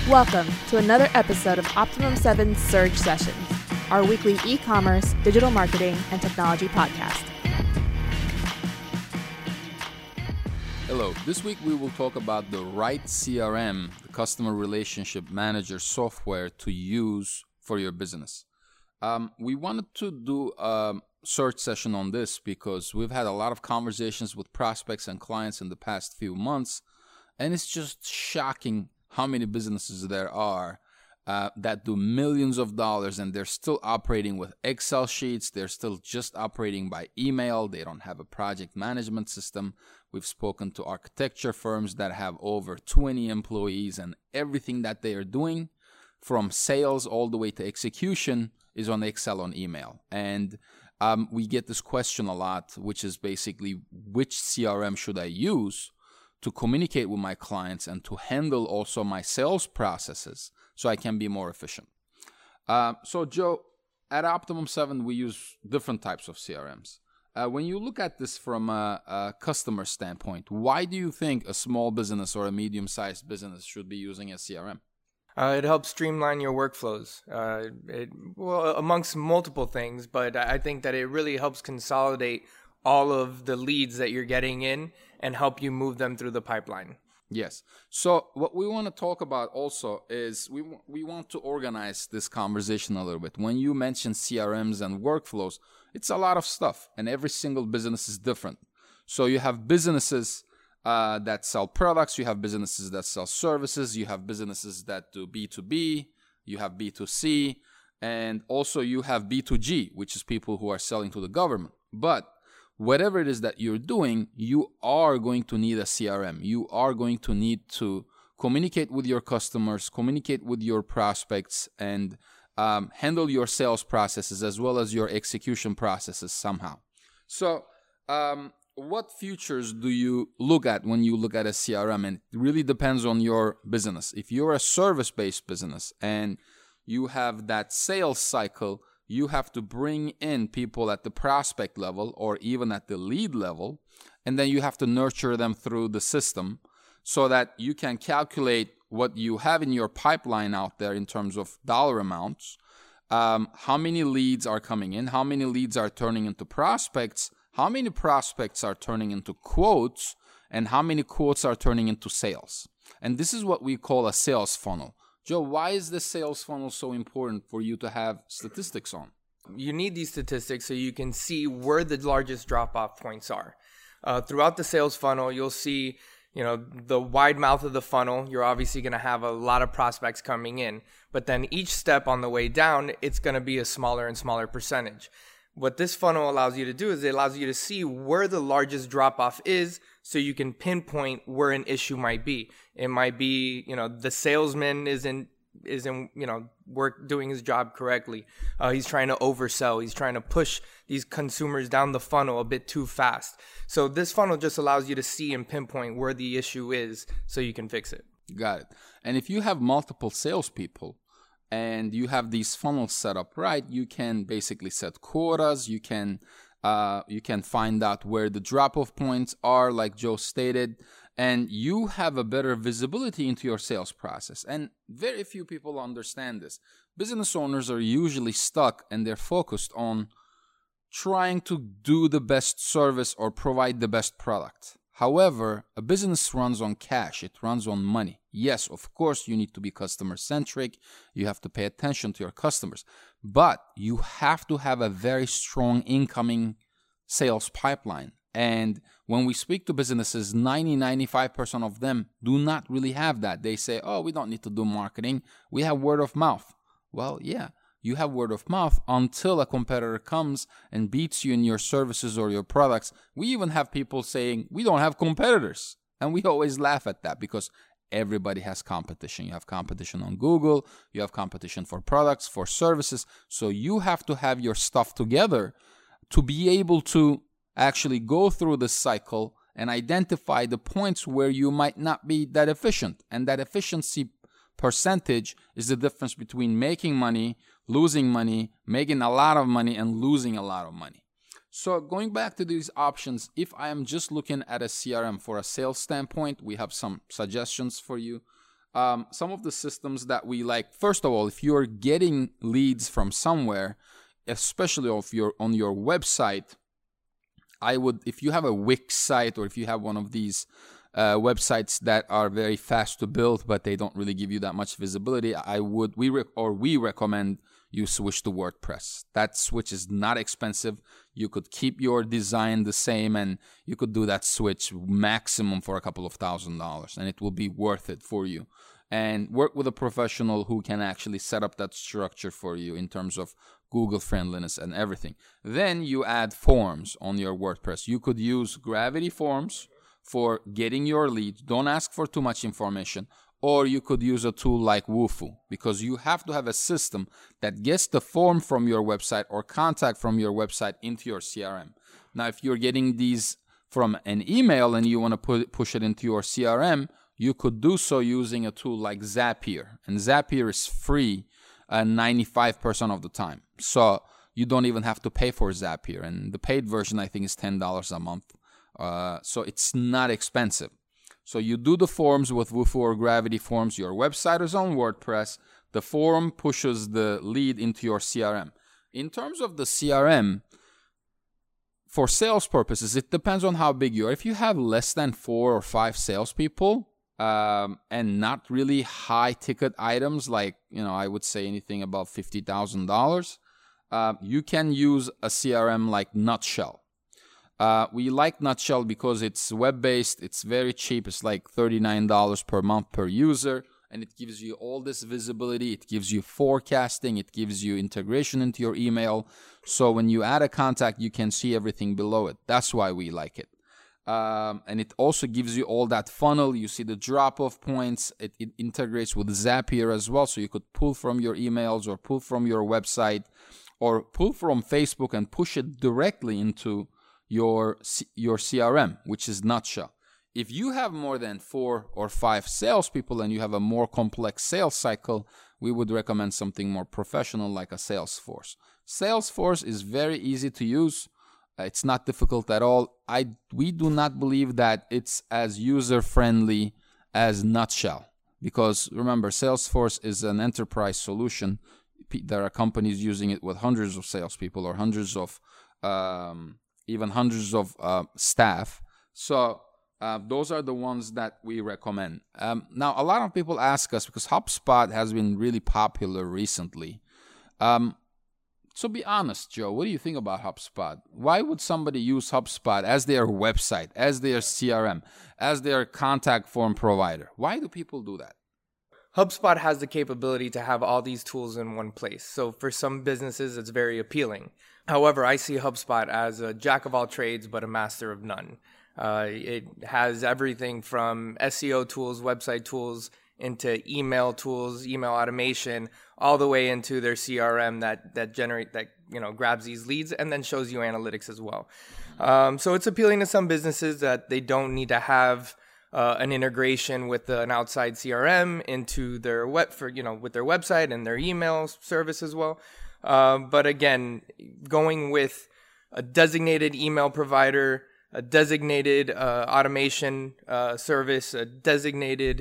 Welcome to another episode of Optimum 7's Surge Sessions, our weekly e-commerce, digital marketing, and technology podcast. Hello, this week we will talk about the right CRM, the Customer Relationship Manager software to use for your business. We wanted to do a search session on this because we've had a lot of conversations with prospects and clients in the past few months, and it's just shocking how many businesses there are that do millions of dollars and they're still operating with Excel sheets. They're still just operating by email. They don't have a project management system. We've spoken to architecture firms that have over 20 employees, and everything that they are doing from sales all the way to execution is on Excel, on email. And we get this question a lot, which is basically, which CRM should I use to communicate with my clients and to handle also my sales processes so I can be more efficient? So Joe, at Optimum 7, we use different types of CRMs. When you look at this from a customer standpoint, why do you think a small business or a medium-sized business should be using a CRM? It helps streamline your workflows, amongst multiple things, but I think that it really helps consolidate all of the leads that you're getting in and help you move them through the pipeline. Yes. So what we want to talk about also is we want to organize this conversation a little bit. When you mention CRMs and workflows, it's a lot of stuff, and every single business is different. So you have businesses that sell products, you have businesses that sell services, you have businesses that do B2B, you have B2C, and also you have B2G, which is people who are selling to the government. But whatever it is that you're doing, you are going to need a CRM. You are going to need to communicate with your customers, communicate with your prospects, and handle your sales processes as well as your execution processes somehow. So what features do you look at when you look at a CRM? And it really depends on your business. If you're a service-based business and you have that sales cycle, you have to bring in people at the prospect level or even at the lead level, and then you have to nurture them through the system so that you can calculate what you have in your pipeline out there in terms of dollar amounts, how many leads are coming in, how many leads are turning into prospects, how many prospects are turning into quotes, and how many quotes are turning into sales. And this is what we call a sales funnel. Joe, why is the sales funnel so important for you to have statistics on? You need these statistics so you can see where the largest drop-off points are. Throughout the sales funnel, you'll see, the wide mouth of the funnel. You're obviously going to have a lot of prospects coming in, but then each step on the way down, it's going to be a smaller and smaller percentage. What this funnel allows you to do is it allows you to see where the largest drop-off is so you can pinpoint where an issue might be. It might be, the salesman isn't doing his job correctly. He's trying to oversell. He's trying to push these consumers down the funnel a bit too fast. So this funnel just allows you to see and pinpoint where the issue is so you can fix it. Got it. And if you have multiple salespeople and you have these funnels set up right, you can basically set quotas. You can find out where the drop-off points are, like Joe stated, and you have a better visibility into your sales process. And very few people understand this. Business owners are usually stuck and they're focused on trying to do the best service or provide the best product. However, a business runs on cash. It runs on money. Yes, of course, you need to be customer-centric. You have to pay attention to your customers. But you have to have a very strong incoming sales pipeline. And when we speak to businesses, 95% of them do not really have that. They say, oh, we don't need to do marketing. We have word of mouth. Well, yeah. You have word of mouth until a competitor comes and beats you in your services or your products. We even have people saying, we don't have competitors. And we always laugh at that because everybody has competition. You have competition on Google. You have competition for products, for services. So you have to have your stuff together to be able to actually go through this cycle and identify the points where you might not be that efficient. And that efficiency percentage is the difference between making money, losing money, making a lot of money, and losing a lot of money. So going back to these options, if I am just looking at a CRM for a sales standpoint, we have some suggestions for you. some of the systems that we like, first of all, if you're getting leads from somewhere, especially if you're on your website, if you have a Wix site, or if you have one of these websites that are very fast to build, but they don't really give you that much visibility, we recommend you switch to WordPress. That switch is not expensive. You could keep your design the same, and you could do that switch maximum for a couple of $1,000s, and it will be worth it for you. And work with a professional who can actually set up that structure for you in terms of Google friendliness and everything. Then you add forms on your WordPress. You could use Gravity Forms for getting your leads. Don't ask for too much information. Or you could use a tool like Wufoo, because you have to have a system that gets the form from your website or contact from your website into your CRM. Now, if you're getting these from an email and you want to push it into your CRM, you could do so using a tool like Zapier. And Zapier is free 95% of the time. So you don't even have to pay for Zapier. And the paid version, I think, is $10 a month. So it's not expensive. So you do the forms with Wufoo or Gravity Forms. Your website is on WordPress. The form pushes the lead into your CRM. In terms of the CRM, for sales purposes, it depends on how big you are. If you have less than 4 or 5 salespeople and not really high ticket items, like, I would say anything above $50,000, you can use a CRM like Nutshell. We like Nutshell because it's web-based, it's very cheap, it's like $39 per month per user, and it gives you all this visibility, it gives you forecasting, it gives you integration into your email, so when you add a contact, you can see everything below it. That's why we like it. And it also gives you all that funnel, you see the drop-off points, it integrates with Zapier as well, so you could pull from your emails or pull from your website or pull from Facebook and push it directly into your CRM, which is Nutshell. If you have more than 4 or 5 salespeople and you have a more complex sales cycle, we would recommend something more professional like a Salesforce. Salesforce is very easy to use. It's not difficult at all. We do not believe that it's as user-friendly as Nutshell, because remember, Salesforce is an enterprise solution. There are companies using it with hundreds of salespeople or hundreds of even hundreds of staff. So those are the ones that we recommend. Now, a lot of people ask us, because HubSpot has been really popular recently. So be honest, Joe, what do you think about HubSpot? Why would somebody use HubSpot as their website, as their CRM, as their contact form provider? Why do people do that? HubSpot has the capability to have all these tools in one place. So for some businesses, it's very appealing. However, I see HubSpot as a jack of all trades, but a master of none. It has everything from SEO tools, website tools, into email tools, email automation, all the way into their CRM that grabs these leads and then shows you analytics as well. So it's appealing to some businesses that they don't need to have an integration with an outside CRM into their with their website and their email service as well. But again, going with a designated email provider, a designated automation service, a designated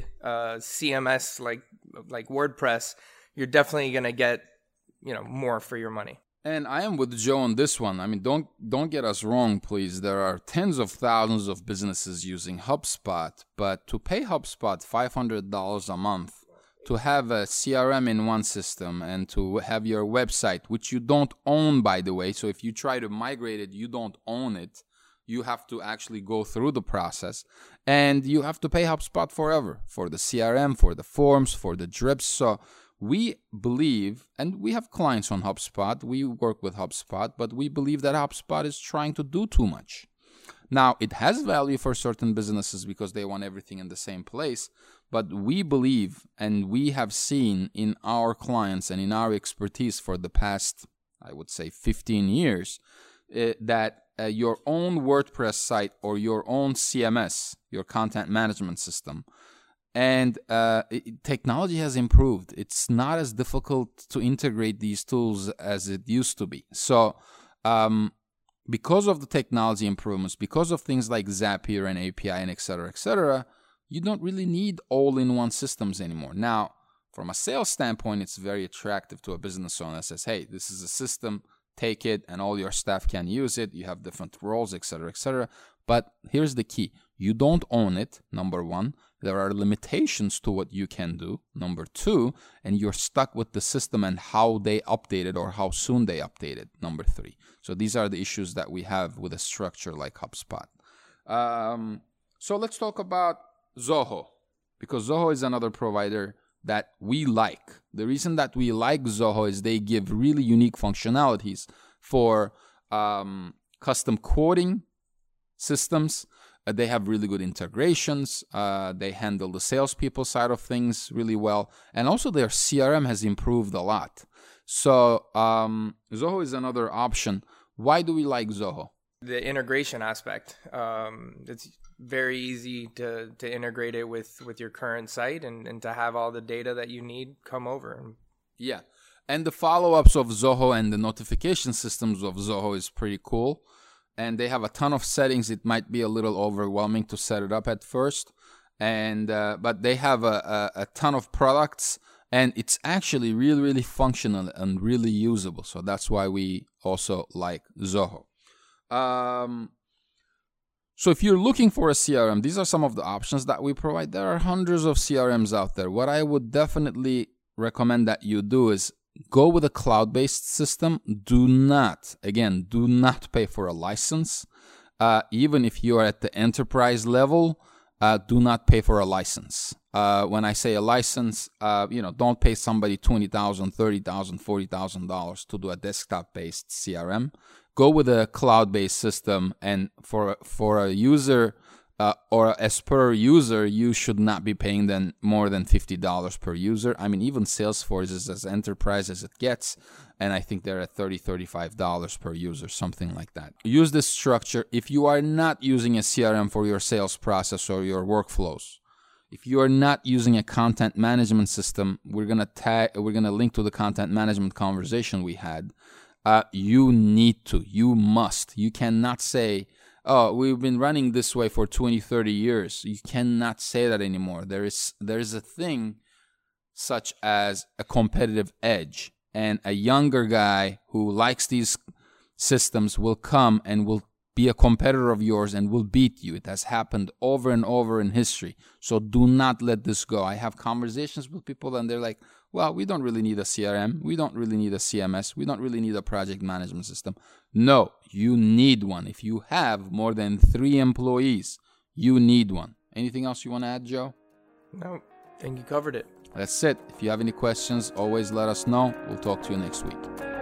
CMS like WordPress, you're definitely going to get more for your money. And I am with Joe on this one. I mean, don't get us wrong, please. There are tens of thousands of businesses using HubSpot, but to pay HubSpot $500 a month, to have a CRM in one system and to have your website, which you don't own, by the way. So if you try to migrate it, you don't own it. You have to actually go through the process, and you have to pay HubSpot forever for the CRM, for the forms, for the drips. So we believe, and we have clients on HubSpot, we work with HubSpot, but we believe that HubSpot is trying to do too much. Now, it has value for certain businesses because they want everything in the same place, but we believe, and we have seen in our clients and in our expertise for the past, I would say, 15 years, that your own WordPress site or your own CMS, your content management system, and technology has improved. It's not as difficult to integrate these tools as it used to be. So because of the technology improvements, because of things like Zapier and API and et cetera, you don't really need all-in-one systems anymore. Now, from a sales standpoint, it's very attractive to a business owner that says, hey, this is a system, take it, and all your staff can use it. You have different roles, etc., etc. But here's the key. You don't own it, number one. There are limitations to what you can do, number two. And you're stuck with the system and how they update it or how soon they update it, number three. So these are the issues that we have with a structure like HubSpot. So let's talk about Zoho, because Zoho is another provider that we like. The reason that we like Zoho is they give really unique functionalities for custom quoting systems. They have really good integrations. They handle the salespeople side of things really well. And also their CRM has improved a lot. So Zoho is another option. Why do we like Zoho? The integration aspect. It's very easy to integrate it with your current site and to have all the data that you need come over. Yeah. And the follow-ups of Zoho and the notification systems of Zoho is pretty cool. And they have a ton of settings. It might be a little overwhelming to set it up at first. And but they have a ton of products. And it's actually really, really functional and really usable. So that's why we also like Zoho. So if you're looking for a CRM, these are some of the options that we provide. There are hundreds of CRMs out there. What I would definitely recommend that you do is go with a cloud-based system. Do not pay for a license. Even if you are at the enterprise level, do not pay for a license. When I say a license, don't pay somebody $20,000, $30,000, $40,000 to do a desktop-based CRM. Go with a cloud-based system, and for a user or as per user, you should not be paying them more than $50 per user. I mean, even Salesforce is as enterprise as it gets, and I think they're at $30, $35 per user, something like that. Use this structure. If you are not using a CRM for your sales process or your workflows, if you are not using a content management system, we're gonna link to the content management conversation we had. You must. You cannot say, oh, we've been running this way for 20, 30 years. You cannot say that anymore. There is a thing such as a competitive edge. And a younger guy who likes these systems will come and will be a competitor of yours and will beat you. It has happened over and over in history. So do not let this go. I have conversations with people and they're like, well, we don't really need a CRM. We don't really need a CMS. We don't really need a project management system. No, you need one. If you have more than 3 employees, you need one. Anything else you want to add, Joe? No, I think you covered it. That's it. If you have any questions, always let us know. We'll talk to you next week.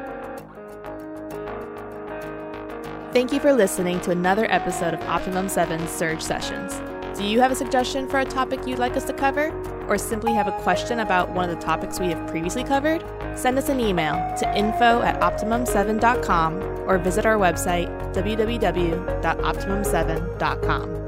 Thank you for listening to another episode of Optimum 7 Surge Sessions. Do you have a suggestion for a topic you'd like us to cover? Or simply have a question about one of the topics we have previously covered? Send us an email to info@optimum7.com or visit our website www.optimum7.com.